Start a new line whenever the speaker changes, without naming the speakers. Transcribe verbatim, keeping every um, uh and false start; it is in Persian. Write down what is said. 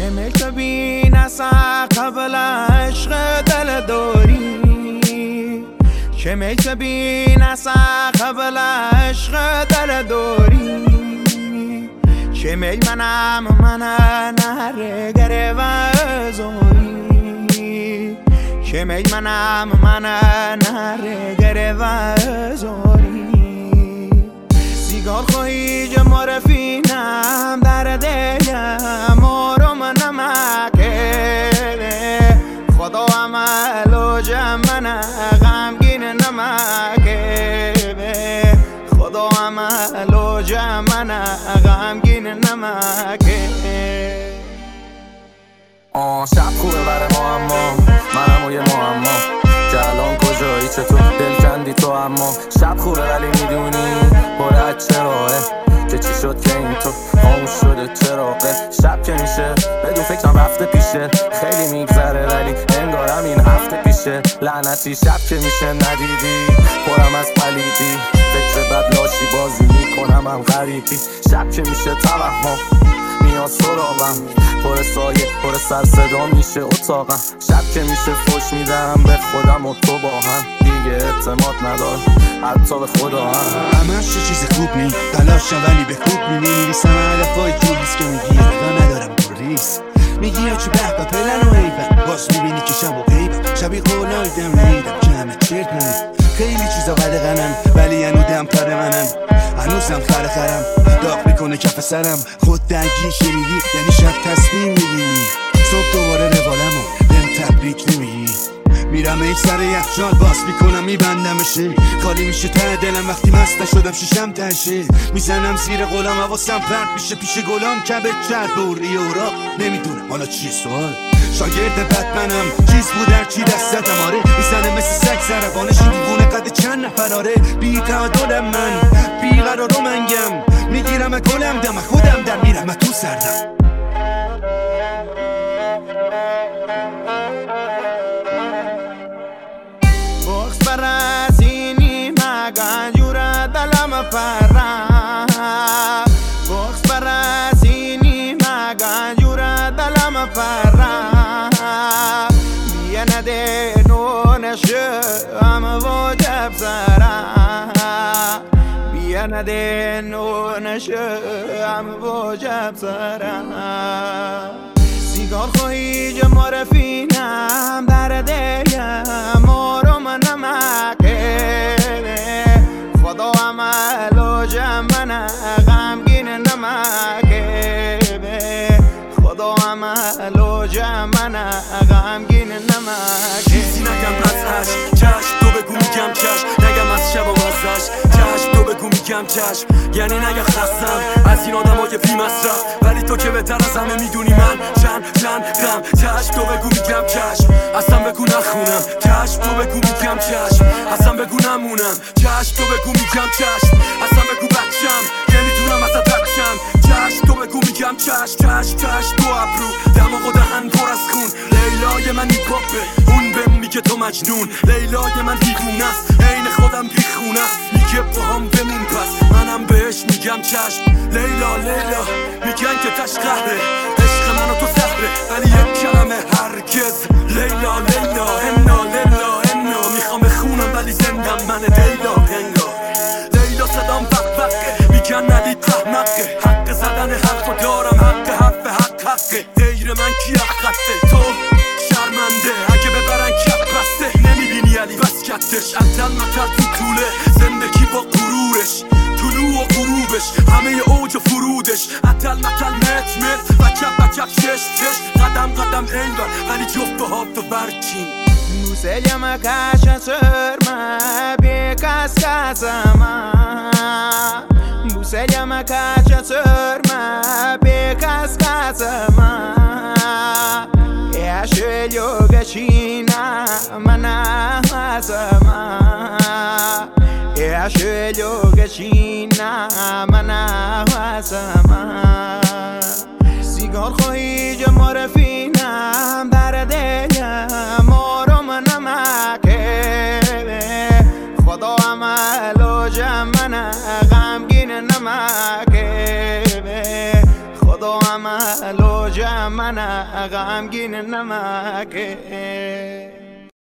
شمل تو بی نسا قبل عشق دل داری شمل تو بی نسا قبل عشق دل داری شمل منم من نهر گره و زوری شمل منم من نهر گره و زوری سیگار خواهی جمع رفینم در دلم آرام نمکه خدا عمل و جمع غمگین نمکه خدا عمل و جمع غمگین نمکه
آه شب خوبه برای ما اما منم و یه معما که الان کجایی چطور دل کندی تو اما شب خوبه ولی میدونی باید چراهه که چی شد که این تو خاموش شده چراغه شب که میشه بدون فکرم رفته پیشه خیلی میگذره ولی انگارم این هفته پیشه لعنتی شب که میشه ندیدی پرم از پلیدی فکر بد لاشی بازی میکنم هم غریبی شب که میشه توهم میاد سراغم پر سایه پر سر صدا میشه اتاقم شب که میشه فوش میدم به خودم و تو با هم دیگه اعتماد ندار حتی به خدا هم
همش چه چیز خوب نی تلاشم ولی به خوب نی میریسم علفای جولیست که میگی و ندارم بریس میگی چه به با پلن و ایبن باز میبینی که شب و غیبم شبی قولایدم نیدم که همه چرت نمید خیلی چیزا قدقنن ولی هنو دم پر منن هنوزم خر خرم داغ میکنه کف سرم خود درگیر شنیدی یعنی شب تصمیم میگیری صبح دوباره روالمو بهم تبریک نمیگی میرم ایک سر یخچال باز میکنم میبندمشه خالی میشه ته دلم وقتی مست شدم شیشم تشه میزنم زیر غلام حواسم پرت میشه پیش گلام کبه کرد بوری اوراق نمیدونم حالا چیه سوال شاگرد بتمنم چیز بود در چی دستم آره میزنه مثل سگ زربانش این دیوونه قد چند نفراره بی تعادلم من بی قرار و منگم میگیرم گلم دم خودم در میرم تو سردم
بخش برسینی مگن جورا دلم پرم بخش برسینی مگن جورا دلم پرم بیه نده نونشم واجب سرم بیه نده نونشم واجب سرم سیگار خواهی جمع رفینم در دلم آرام نمکه خدا عمل و جمع غمگین نمکه خدا عمل و جمع غمگین نمکه
چیزی نگم از عشق چشم تو بگو میگم چشم نگم از شب و مزدش چشم تو بگو میگم چشم یعنی نگم خستم از این آدم های بی مصرف ولی تو که بهتر از همه میدونی من چند چند غم چشم تو بگو میگم چشم اصلا بگو نخونم چشم تو بگو میگم چشم اصلا بگو نمونم چشم تو بگو میگم چشم اصلا بگو بچم نمیتونم ازت بچم چشم تو بگو میگم چشم چشم چشم تو ابرو دماغ و دهن پر از خون لیلای من هیپاپه اون بهم میگه تو مجنون لیلای من دیوونه است عین خودم بیخونه است میگه با هم بمون پس منم بهش میگم چشم لیلا لیلا میگن که تش قهره عشق من و تو سهره ولی یک کلمه هرگز لیلا لیلا هنا لیلا هنا میخوام بخونم ولی زندم من لیلا هنگا لیلا صدام بقبقه میگن ندید احمقه حق زدن حرف و دارم حق حرف حق حقه غیر من کی حقته تو شرمنده اگه ببرن کپ بسته نمیبینی علی وسکتش اتل متل تو طوله زندگی با غرورش طلوع و غروبش همه اوج و فرودش اتل متل مت مت وکب وکب چش چش قدم قدم ایوان ولی جفت ها تو برچین
موسیقی کاش سرما بی کس کسما موسیقی کاش سرما بی کس کسما یاشیو گچینا منا هزما یاشیو گچینا منا هزما سیگار خواهی جمع رفینم در دلم آرام نمکه خدا عمل و جمع غمگین نمکه خدا و عمل و جمع من غمگین نمکه